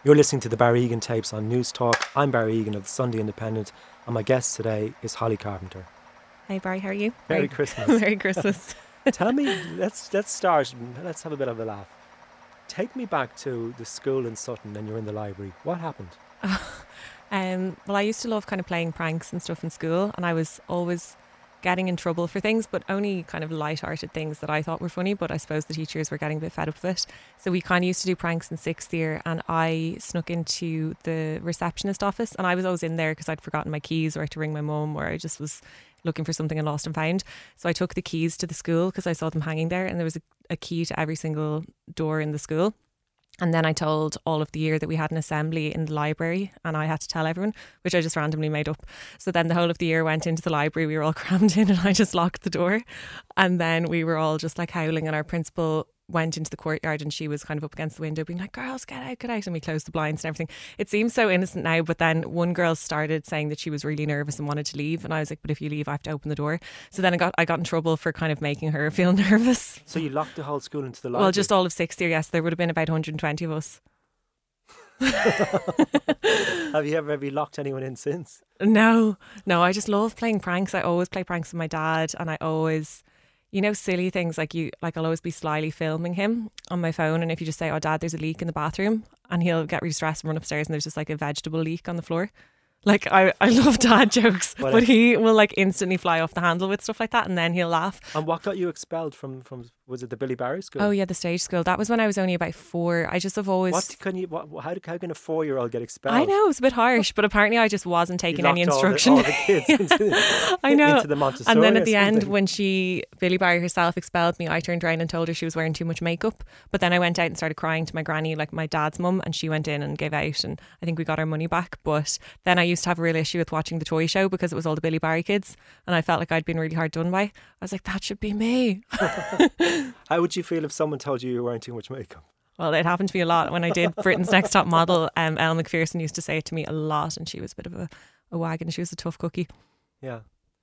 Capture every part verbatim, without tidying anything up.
You're listening to the Barry Egan tapes on News Talk. I'm Barry Egan of the Sunday Independent, and my guest today is Holly Carpenter. Hey Barry, how are you? Merry Merry Christmas. Merry Christmas. Tell me, let's let's start, let's have a bit of a laugh. Take me back to the school in Sutton and you're in the library. What happened? um, well, I used to love kind of playing pranks and stuff in school, and I was always getting in trouble for things, but only kind of light-hearted things that I thought were funny, but I suppose the teachers were getting a bit fed up with it. So we kind of used to do pranks in sixth year, and I snuck into the receptionist office, and I was always in there because I'd forgotten my keys, or I had to ring my mum, or I just was looking for something and lost and found. So I took the keys to the school because I saw them hanging there, and there was a, a key to every single door in the school. And then I told all of the year that we had an assembly in the library, and I had to tell everyone, which I just randomly made up. So then the whole of the year went into the library. We were all crammed in, and I just locked the door. And then we were all just like howling, and our principal went into the courtyard, and she was kind of up against the window being like, girls, get out, get out. And we closed the blinds and everything. It seems so innocent now, but then one girl started saying that she was really nervous and wanted to leave. And I was like, but if you leave, I have to open the door. So then I got I got in trouble for kind of making her feel nervous. So you locked the whole school into the library? Well, just all of sixth year, yes. There would have been about one hundred twenty of us. Have you ever have you locked anyone in since? No, no, I just love playing pranks. I always play pranks with my dad, and I always, you know, silly things like you, like I'll always be slyly filming him on my phone. And if you just say, oh, Dad, there's a leak in the bathroom, and he'll get really stressed and run upstairs, and there's just like a vegetable leak on the floor. Like, I, I love dad jokes, Well, but he will like instantly fly off the handle with stuff like that, and then he'll laugh. And what got you expelled from, from was it the Billy Barry school? Oh yeah, the stage school. That was when I was only about four. I just have always... What can you, what, how, how can a four-year-old get expelled? I know, it's a bit harsh, but apparently I just wasn't taking You any locked all the- instruction. All the, kids into, I know. into the Montessori And then or at the end, something. when she, Billy Barry herself expelled me, I turned around and told her she was wearing too much makeup. But then I went out and started crying to my granny, like my dad's mum, and she went in and gave out, and I think we got our money back. But then I used to have a real issue with watching the toy show because it was all the Billy Barry kids, and I felt like I'd been really hard done by. I was like, that should be me. How would you feel if someone told you you were wearing too much makeup? Well, it happened to me a lot. When I did Britain's Next Top Model, um, Elle McPherson used to say it to me a lot, and she was a bit of a, a wagon. She was a tough cookie. Yeah.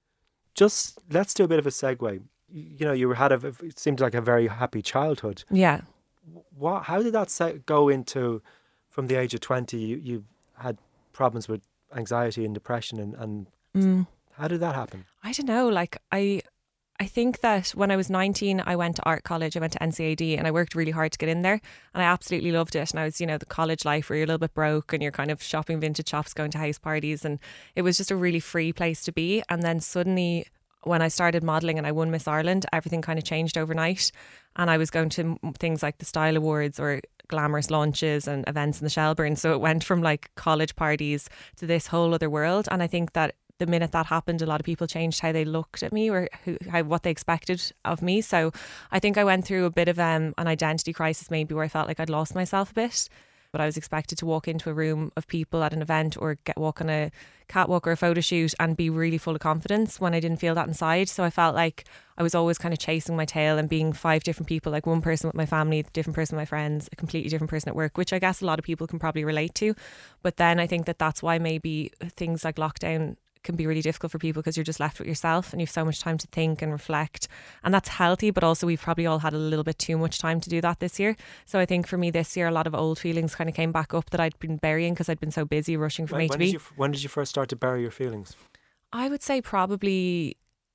Just let's do a bit of a segue. You know, you had a, it seemed like a very happy childhood. Yeah. What? How did that se- go into, from the age of twenty, you, you had problems with anxiety and depression, and, and Mm. how did that happen? I don't know. Like, I I think that when I was nineteen, I went to art college. I went to N C A D, and I worked really hard to get in there, and I absolutely loved it. And I was, you know, the college life where you're a little bit broke and you're kind of shopping vintage shops, going to house parties, and it was just a really free place to be. And then suddenly, when I started modelling and I won Miss Ireland, everything kind of changed overnight. And I was going to things like the Style Awards or glamorous launches and events in the Shelburne. So it went from like college parties to this whole other world. And I think that the minute that happened, a lot of people changed how they looked at me, or who, how, what they expected of me. So I think I went through a bit of um, an identity crisis, maybe, where I felt like I'd lost myself a bit. But I was expected to walk into a room of people at an event, or get walk on a catwalk or a photo shoot, and be really full of confidence when I didn't feel that inside. So I felt like I was always kind of chasing my tail and being five different people, like one person with my family, a different person with my friends, a completely different person at work, which I guess a lot of people can probably relate to. But then I think that that's why maybe things like lockdown can be really difficult for people, because you're just left with yourself and you've so much time to think and reflect, and that's healthy. But also we've probably all had a little bit too much time to do that this year. So I think for me this year, a lot of old feelings kind of came back up that I'd been burying because I'd been so busy rushing from When, A to when, B. did you, when did you first start to bury your feelings? I would say probably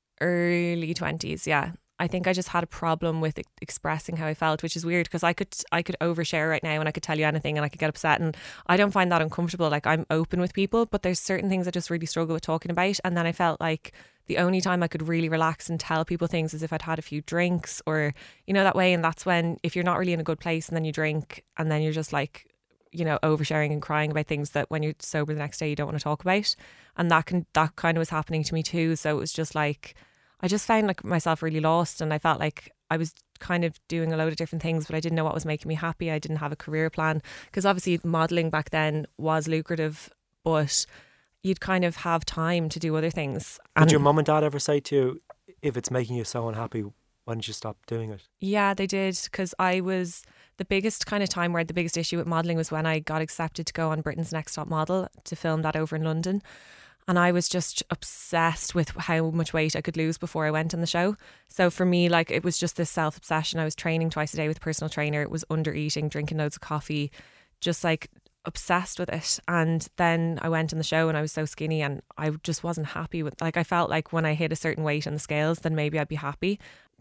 early twenties. Yeah, I think I just had a problem with e- expressing how I felt, which is weird because I could I could overshare right now and I could tell you anything and I could get upset, and I don't find that uncomfortable. Like, I'm open with people, but there's certain things I just really struggle with talking about. And then I felt like the only time I could really relax and tell people things is if I'd had a few drinks, or, you know, that way. And that's when, if you're not really in a good place and then you drink and then you're just like, you know, oversharing and crying about things that when you're sober the next day you don't want to talk about. And that can that kind of was happening to me too. So it was just like, I just found like myself really lost, and I felt like I was kind of doing a load of different things, but I didn't know what was making me happy. I didn't have a career plan, because obviously modelling back then was lucrative, but you'd kind of have time to do other things. Did And your mum and dad ever say to you, if it's making you so unhappy, why don't you stop doing it? yeah, they did, because I was the biggest kind of time where the biggest issue with modelling was when I got accepted to go on Britain's Next Top Model to film that over in London. And I was just obsessed with how much weight I could lose before I went on the show. So for me, like, it was just this self-obsession. I was training twice a day with a personal trainer. It was under eating, drinking loads of coffee, just like obsessed with it. And then I went on the show and I was so skinny and I just wasn't happy with, like, I felt like when I hit a certain weight on the scales, then maybe I'd be happy.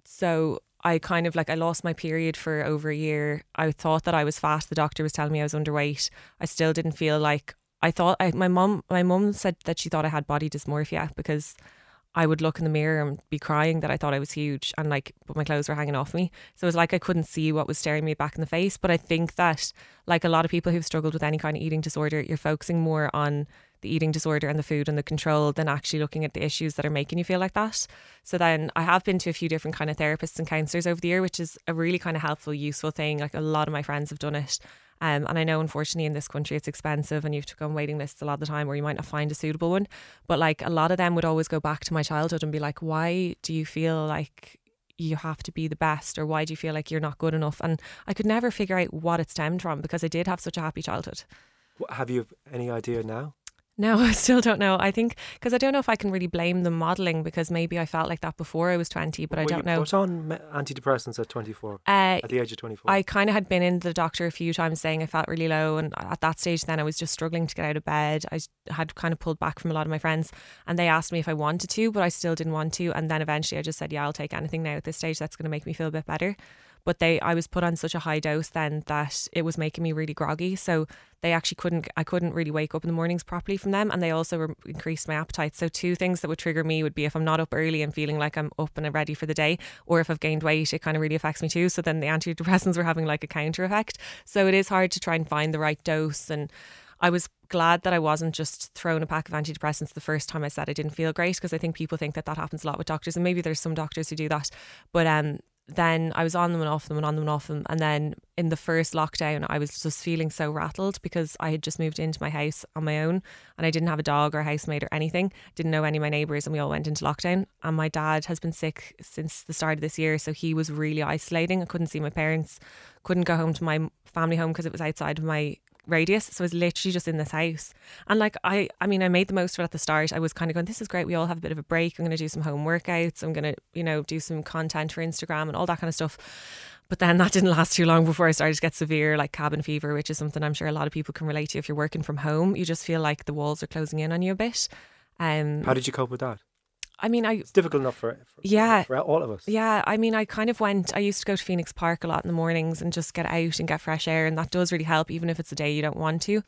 So I kind of like, I lost my period for over a year. I thought that I was fat. The doctor was telling me I was underweight. I still didn't feel like, I thought, I, my mum, my mum said that she thought I had body dysmorphia because I would look in the mirror and be crying that I thought I was huge and like, but my clothes were hanging off me. So it was like I couldn't see what was staring me back in the face. But I think that, like a lot of people who've struggled with any kind of eating disorder, you're focusing more on the eating disorder and the food and the control than actually looking at the issues that are making you feel like that. So then I have been to a few different kind of therapists and counsellors over the year, which is a really kind of helpful, useful thing. Like a lot of my friends have done it. Um, and I know, unfortunately, in this country, it's expensive and you have to go on waiting lists a lot of the time or you might not find a suitable one. But like a lot of them would always go back to my childhood and be like, why do you feel like you have to be the best, or why do you feel like you're not good enough? And I could never figure out what it stemmed from because I did have such a happy childhood. Have you any idea now? No, I still don't know. I think because I don't know if I can really blame the modelling because maybe I felt like that before I was twenty, but Were I don't you know. put on me- antidepressants at twenty-four? Uh, at the age of twenty-four? I kind of had been in the doctor a few times saying I felt really low, and at that stage then I was just struggling to get out of bed. I had kind of pulled back from a lot of my friends and they asked me if I wanted to, but I still didn't want to. And then eventually I just said, yeah, I'll take anything now at this stage that's going to make me feel a bit better. But they, I was put on such a high dose then that it was making me really groggy. So they actually couldn't, I couldn't really wake up in the mornings properly from them. And they also re- increased my appetite. So two things that would trigger me would be if I'm not up early and feeling like I'm up and ready for the day, or if I've gained weight, it kind of really affects me too. So then the antidepressants were having like a counter effect. So it is hard to try and find the right dose. And I was glad that I wasn't just throwing a pack of antidepressants the first time I said I didn't feel great, because I think people think that that happens a lot with doctors, and maybe there's some doctors who do that. But um, then I was on them and off them and on them and off them. And then in the first lockdown, I was just feeling so rattled because I had just moved into my house on my own and I didn't have a dog or a housemate or anything. Didn't know any of my neighbours, and we all went into lockdown. And my dad has been sick since the start of this year. So he was really isolating. I couldn't see my parents, couldn't go home to my family home because it was outside of my radius. So I was literally just in this house. And like, I I mean, I made the most of it at the start. I was kind of going, this is great. We all have a bit of a break. I'm going to do some home workouts. I'm going to, you know, do some content for Instagram and all that kind of stuff. But then that didn't last too long before I started to get severe, like cabin fever, which is something I'm sure a lot of people can relate to. If you're working from home, you just feel like the walls are closing in on you a bit. Um, How did you cope with that? I mean, I It's difficult enough for, for yeah for all of us. Yeah, I mean, I kind of went, I used to go to Phoenix Park a lot in the mornings and just get out and get fresh air, and that does really help, even if it's a day you don't want to.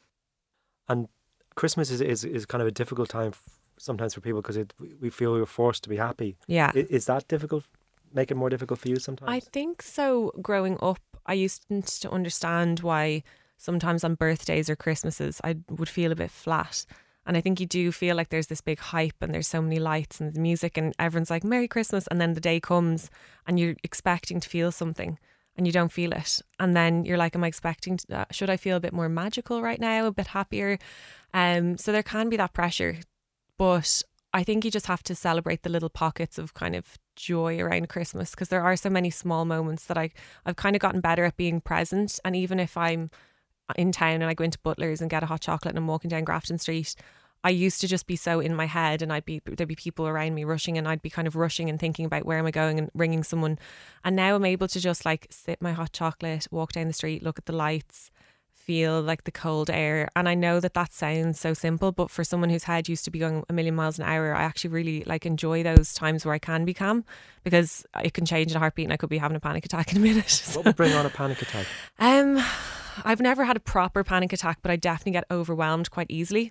And Christmas is is, is kind of a difficult time f- sometimes for people because we feel we're forced to be happy. Yeah. I- Is that difficult? Make it more difficult for you sometimes? I think so. Growing up, I used to understand why sometimes on birthdays or Christmases I would feel a bit flat. And I think you do feel like there's this big hype and there's so many lights and the music and everyone's like, Merry Christmas. And then the day comes and you're expecting to feel something and you don't feel it. And then you're like, am I expecting to, uh, should I feel a bit more magical right now, a bit happier? Um, so there can be that pressure. But I think you just have to celebrate the little pockets of kind of joy around Christmas, because there are so many small moments that I, I've kind of gotten better at being present. And even if I'm in town and I go into Butler's and get a hot chocolate and I'm walking down Grafton Street, I used to just be so in my head, and I'd be, there'd be people around me rushing, and I'd be kind of rushing and thinking about where am I going and ringing someone. And now I'm able to just like sip my hot chocolate, walk down the street, look at the lights, feel like the cold air. And I know that that sounds so simple, but for someone whose head used to be going a million miles an hour, I actually really like enjoy those times where I can be calm, because it can change in a heartbeat and I could be having a panic attack in a minute. What would bring on a panic attack? Um, I've never had a proper panic attack, but I definitely get overwhelmed quite easily.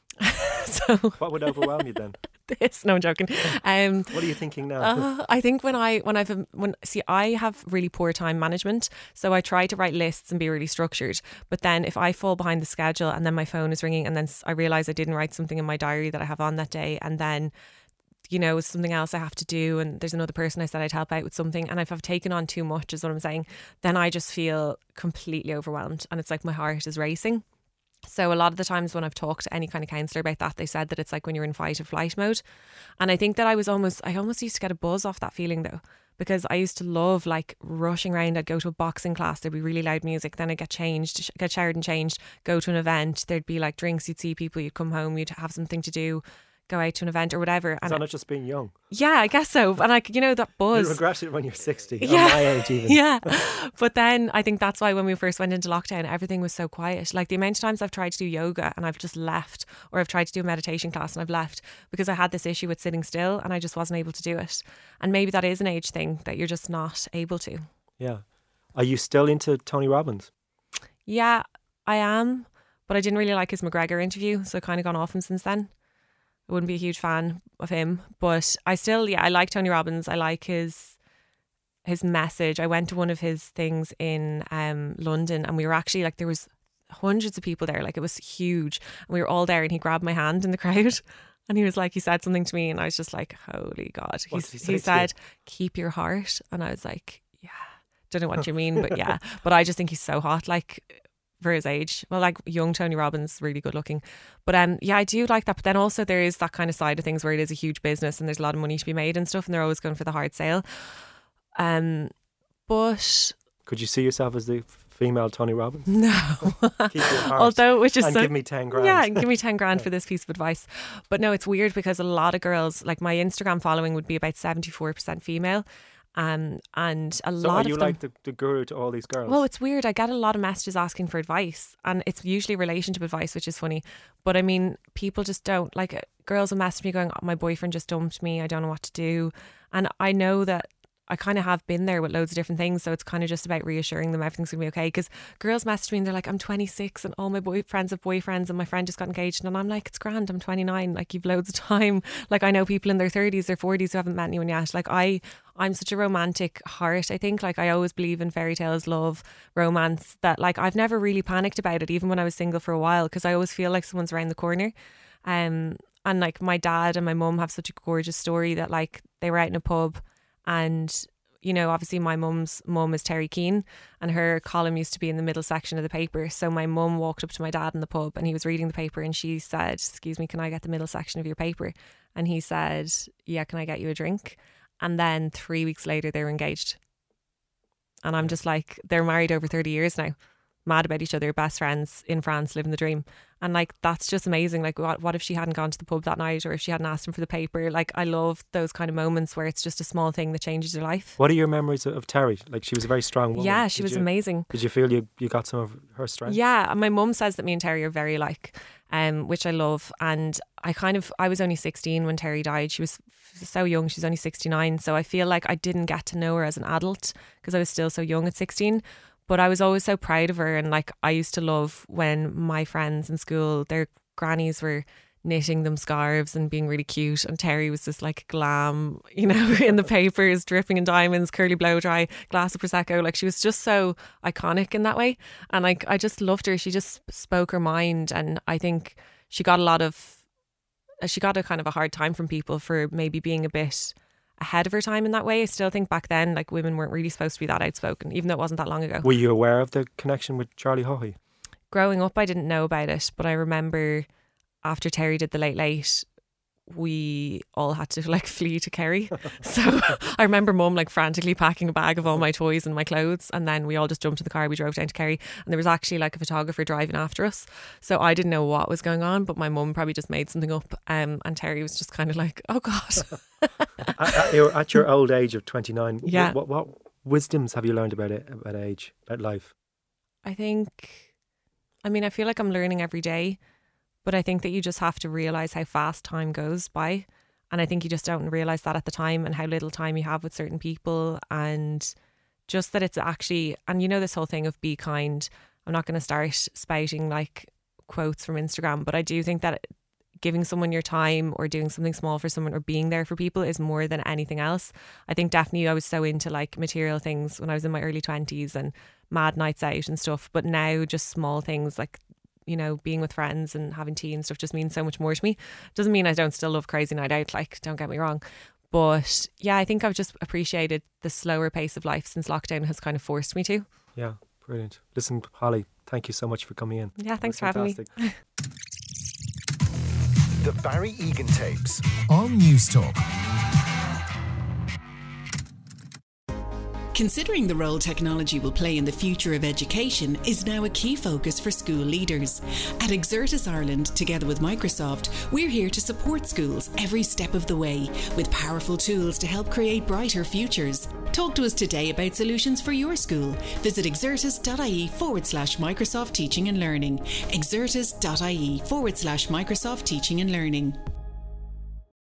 So What would overwhelm you then? this, no, I'm joking. Um, What are you thinking now? uh, I think when I when I've when see I have really poor time management, so I try to write lists and be really structured. But then if I fall behind the schedule and then my phone is ringing and then I realize I didn't write something in my diary that I have on that day, and then you know something else I have to do, and there's another person I said I'd help out with something, and if I've taken on too much, is what I'm saying, then I just feel completely overwhelmed, and it's like my heart is racing. So a lot of the times when I've talked to any kind of counsellor about that, they said that it's like when you're in fight or flight mode. And I think that I was almost, I almost used to get a buzz off that feeling though, because I used to love like rushing around. I'd go to a boxing class, there'd be really loud music, then I'd get changed, get showered and changed, go to an event, there'd be like drinks, you'd see people, you'd come home, you'd have something to do, go out to an event or whatever. Is and that not just being young? Yeah, I guess so. And like, you know, that buzz. You regret it when you're sixty, yeah. at my age even. Yeah. But then I think that's why when we first went into lockdown, everything was so quiet. Like the amount of times I've tried to do yoga and I've just left, or I've tried to do a meditation class and I've left because I had this issue with sitting still and I just wasn't able to do it. And maybe that is an age thing, that you're just not able to. Yeah. Are you still into Tony Robbins? Yeah, I am. But I didn't really like his McGregor interview, so I've kind of gone off him since then. I wouldn't be a huge fan of him, but I still, yeah, I like Tony Robbins. I like his his message. I went to one of his things in um, London, and we were actually like, there was hundreds of people there, like it was huge, and we were all there, and he grabbed my hand in the crowd, and he was like, he said something to me, and I was just like, holy God. What He's, did he say he to said, you? keep your heart, and I was like, yeah, don't know what you mean, but yeah, but I just think he's so hot, like, for his age. Well, like young Tony Robbins, really good looking. But um, yeah, I do like that. But then also there is that kind of side of things where it is a huge business and there's a lot of money to be made and stuff, and they're always going for the hard sale. Um, but could you see yourself as the female Tony Robbins? No. Keep your heart. Although, which is and so, give me ten grand. Yeah, give me ten grand for this piece of advice. But no, it's weird because a lot of girls, like my Instagram following would be about seventy-four percent female. Um, and a So lot are you of them, like the, the guru to all these girls? well, it's weird. I get a lot of messages asking for advice, and it's usually relationship advice, which is funny. But I mean, people just don't like it. Girls will message me going, oh, my boyfriend just dumped me, I don't know what to do. And I know that I kind of have been there with loads of different things, so it's kind of just about reassuring them everything's gonna be okay. Because girls message me and they're like, I'm twenty-six and all my boyfriends have boyfriends and my friend just got engaged, and I'm like, it's grand, I'm twenty-nine, like you've loads of time. Like I know people in their thirties or forties who haven't met anyone yet. Like I I'm such a romantic heart, I think. Like I always believe in fairy tales, love, romance, that like I've never really panicked about it, even when I was single for a while, because I always feel like someone's around the corner. Um and like my dad and my mum have such a gorgeous story that like they were out in a pub, and you know, obviously my mum's mum is Terry Keane, and her column used to be in the middle section of the paper. So my mum walked up to my dad in the pub and he was reading the paper, and she said, excuse me, can I get the middle section of your paper? And he said, yeah, can I get you a drink? And then three weeks later they were engaged. And I'm just like, they're married over thirty years now, mad about each other, best friends in France, living the dream. And like, that's just amazing. Like what, what if she hadn't gone to the pub that night, or if she hadn't asked him for the paper? Like I love those kind of moments where it's just a small thing that changes your life. What are your memories of Terry? Like she was a very strong woman. Yeah, she Did was you, amazing. Did you feel you, you got some of her strength? Yeah, and my mum says that me and Terry are very alike, um, which I love. And I kind of, I was only sixteen when Terry died. She was so young, she was only sixty-nine. So I feel like I didn't get to know her as an adult because I was still so young at sixteen. But I was always so proud of her. And like, I used to love when my friends in school, their grannies were knitting them scarves and being really cute, and Terry was just like glam, you know, in the papers, dripping in diamonds, curly blow dry, glass of Prosecco. Like she was just so iconic in that way. And like, I just loved her. She just spoke her mind. And I think she got a lot of, she got a kind of a hard time from people for maybe being a bit ahead of her time in that way. I still think back then, like women weren't really supposed to be that outspoken, even though it wasn't that long ago. Were you aware of the connection with Charlie Haughey? Growing up, I didn't know about it, but I remember after Terry did the Late Late, we all had to like flee to Kerry. So I remember mum like frantically packing a bag of all my toys and my clothes, and then we all just jumped in the car, we drove down to Kerry, and there was actually like a photographer driving after us. So I didn't know what was going on, but my mum probably just made something up, um, and Terry was just kind of like, oh God. at, at, your, at your old age of twenty-nine, yeah. what, what wisdoms have you learned about it, about age, about life? I think, I mean, I feel like I'm learning every day. But I think that you just have to realise how fast time goes by. And I think you just don't realise that at the time, and how little time you have with certain people. And just that it's actually, and you know, this whole thing of be kind. I'm not going to start spouting like quotes from Instagram, but I do think that giving someone your time or doing something small for someone or being there for people is more than anything else. I think definitely I was so into like material things when I was in my early twenties and mad nights out and stuff. But now just small things like, you know, being with friends and having tea and stuff just means so much more to me. Doesn't mean I don't still love crazy night out, like, don't get me wrong. But yeah, I think I've just appreciated the slower pace of life since lockdown has kind of forced me to. Yeah, brilliant. Listen, Holly, thank you so much for coming in. Yeah, thanks for having me. The Barry Egan Tapes on News Talk. Considering the role technology will play in the future of education is now a key focus for school leaders. At Exertis Ireland, together with Microsoft, we're here to support schools every step of the way with powerful tools to help create brighter futures. Talk to us today about solutions for your school. Visit exertis.ie forward slash Microsoft Teaching and Learning. exertis.ie forward slash Microsoft Teaching and Learning.